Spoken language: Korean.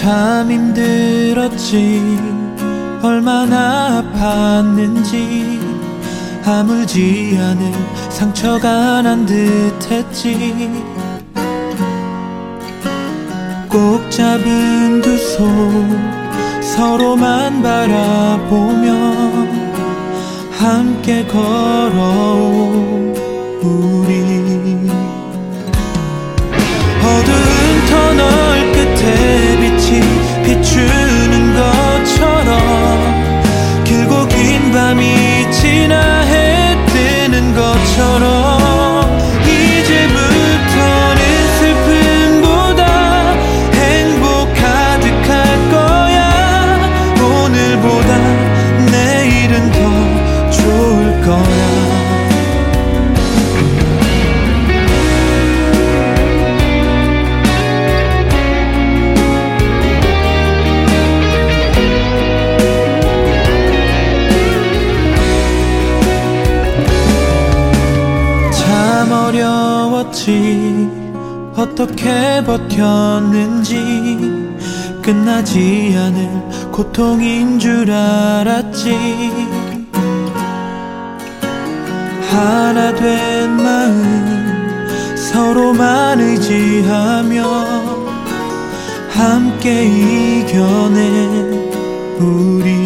참 힘들었지. 얼마나 아팠는지 아물지 않은 상처가 난 듯했지. 꼭 잡은 두 손 서로만 바라보며 함께 걸어온 우리. 어두운 터널 끝에 빛이 비추는 것처럼 길고 긴 밤이 지나 해 뜨는 것처럼 이제부터는 슬픔보다 행복 가득할 거야. 오늘보다 내일은 더 좋을 거야. 어려웠지. 어떻게 버텼는지 끝나지 않을 고통인 줄 알았지. 하나 된 마음 서로만 의지하며 함께 이겨낸 우리.